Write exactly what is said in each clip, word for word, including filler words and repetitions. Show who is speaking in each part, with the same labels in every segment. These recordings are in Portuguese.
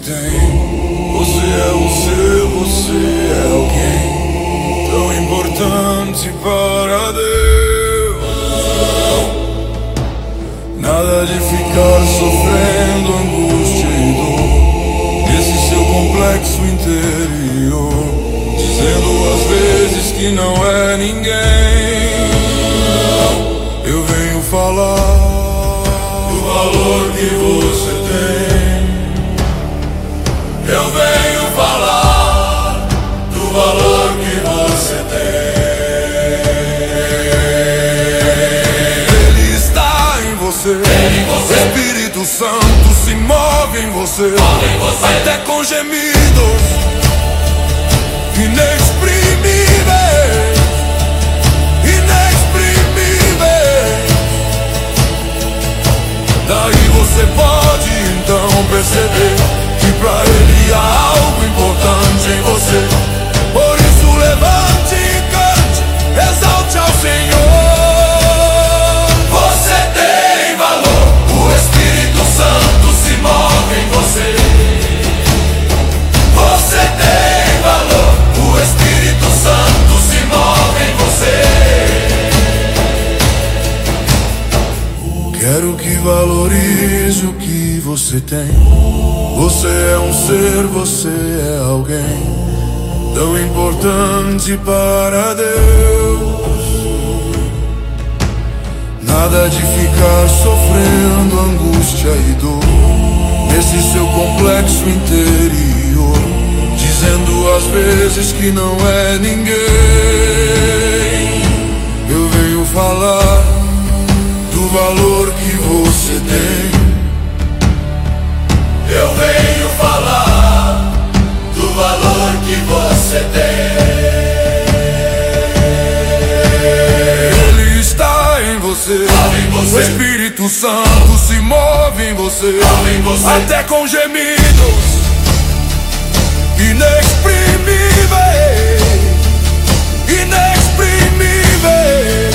Speaker 1: tem. Você é um ser, você é alguém tão importante para Deus. Nada de ficar sofrendo angústia e dor nesse seu complexo interior, dizendo às vezes que não é ninguém. Eu venho falar do valor que você tem. Eu venho falar do valor que você tem. Ele está em você, em você. O Espírito Santo se move em você, move em você. Até com gemidos inexprimíveis, inexprimíveis. Daí você pode então perceber que pra Ele há algo importante em você. Por isso levante e cante, exalte ao Senhor. Você tem valor, o Espírito Santo se move em você. Você tem valor, o Espírito Santo se move em você. Quero que valorize o que você tem. Você é um ser, você é alguém tão importante para Deus. Nada de ficar sofrendo angústia e dor nesse seu complexo interior, dizendo às vezes que não é ninguém. Eu venho falar do valor que você tem. Eu venho falar do valor que você tem. Ele está em você, em você. O Espírito Santo se move em você, em você. Até com gemidos inexprimíveis, inexprimíveis.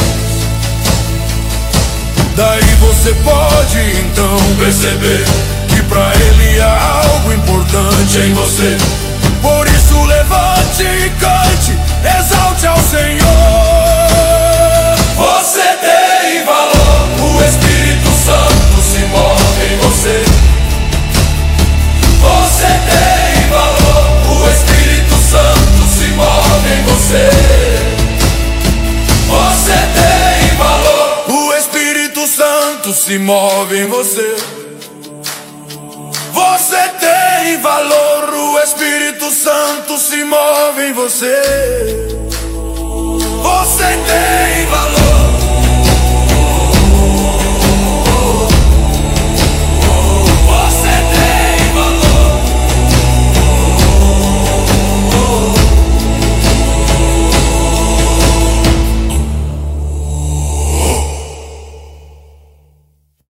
Speaker 1: Daí você pode então perceber que pra Ele há algo importante em você. Por isso levante e cante, exalte ao Senhor. Você tem valor, o Espírito Santo se move em você. Você tem valor, o Espírito Santo se move em você. Você tem valor, o Espírito Santo se move em você. Você tem valor, o Espírito Santo se move em você. Você tem valor.